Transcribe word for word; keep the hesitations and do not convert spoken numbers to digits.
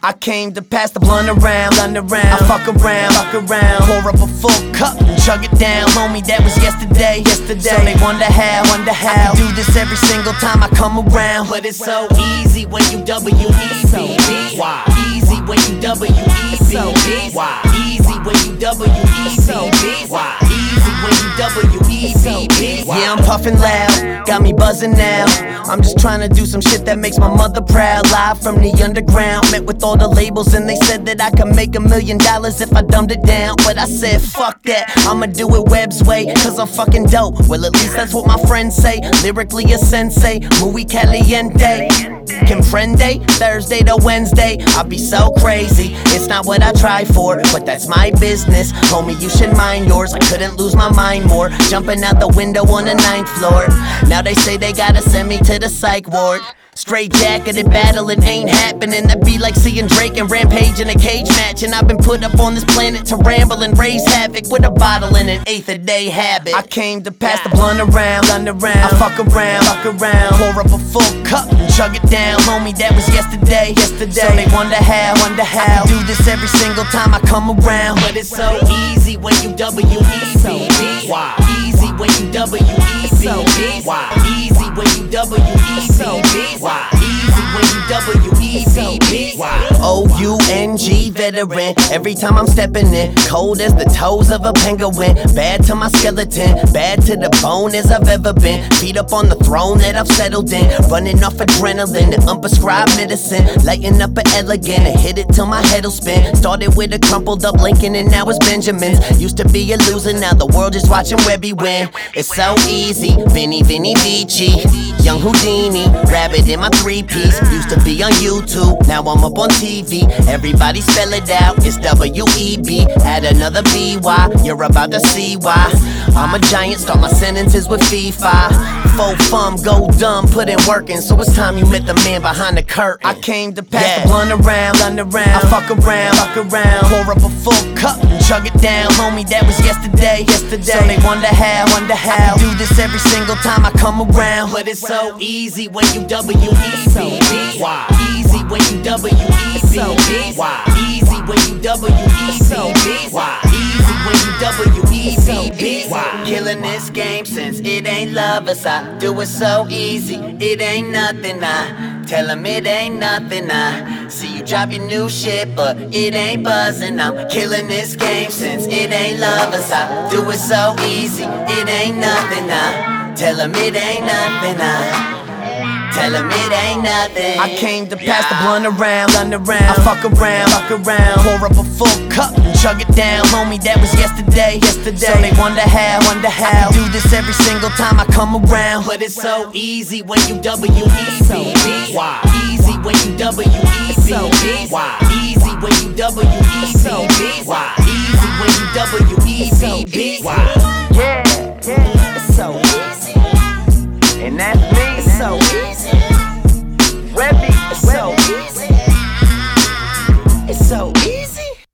I came to pass the blunt around, blunt around. I fuck around, fuck around. Pour up a full cup and chug it down. Homie, that was yesterday, yesterday. So they wonder how, wonder how I do this every single time I come around. But it's so easy when you W E B. Why? Easy when you W E B. Why? Easy when you W E B. Why? Easy when you W E B. Yeah, I'm puffin' loud, got me buzzing now. I'm just trying to do some shit that makes my mother proud. Live from the underground, met with all the labels and they said that I could make a million dollars if I dumbed it down. But I said fuck that, I'ma do it Webb's way, cause I'm fucking dope. Well, at least that's what my friends say. Lyrically a sensei, muy caliente. Comprende? Thursday to Wednesday, I'll be so crazy. It's not what I try for, but that's my business. Homie, you should mind yours. I couldn't lose my mind more, jumping out the window on the ninth floor. Now they say they gotta send me to the psych ward. Straight jacketed battle, it ain't happening. That'd be like seeing Drake and Rampage in a cage match. And I've been put up on this planet to ramble and raise havoc with a bottle and an eighth a day habit. I came to pass the blunt around, blunt around. I fuck around, fuck around. Pour up a full cup and chug it down. Homie, that was yesterday, yesterday. So they wonder how, wonder how I do this every single time I come around. But it's so easy when you W E B. Why? Easy when you W E B. Why? Easy when you W E B. Why? Easy when you W E B. Why? O U N G veteran. Every time I'm stepping in, cold as the toes of a penguin. Bad to my skeleton, bad to the bone as I've ever been. Feet up on the throne that I've settled in. Running off adrenaline and unprescribed medicine. Lighting up an elegant and hit it till my head'll spin. Started with a crumpled up Lincoln and now it's Benjamin's. Used to be a loser, now the world is watching Webby win. It's so easy, Vinny Vinny Vici, Young Houdini, rabbit in my three-piece. Used to be on YouTube, now I'm up on T V. Everybody spell it out, it's W E B. Add another B Y, you're about to see why. I'm a giant, start my sentences with FIFA. Faux fum, go dumb, put in workin'. So it's time you met the man behind the curtain. I came to pass yeah. the blunt around, blunt around. I fuck around, fuck around. Pour up a full cup and chug it down. Homie, that was yesterday, yesterday. So they wonder how, wonder how I do this every single time I come around. But it's so easy when you W E B. Why? Easy when you W E B. Why? Easy when you W E B. Why? Easy when you W E B. Why? Killing this game since it ain't lovers. I do it so easy, it ain't nothing. I tell them it ain't nothing. I see you drop your new shit, but it ain't buzzing. I'm killing this game since it ain't lovers. I do it so easy, it ain't nothing. I tell them it ain't nothing. I tell him it ain't nothing. I came to pass the blunt around, blunt around. I fuck around, fuck around. Pour up a full cup and chug it down. Homie, that was yesterday, yesterday. So they wonder how, wonder how I do this every single time I come around. But it's so easy when you W E B. Why? Easy when you W E B. Why? Easy when you W E B. Why? Easy when you W E B. Why? Yeah, yeah, it's so easy. And that's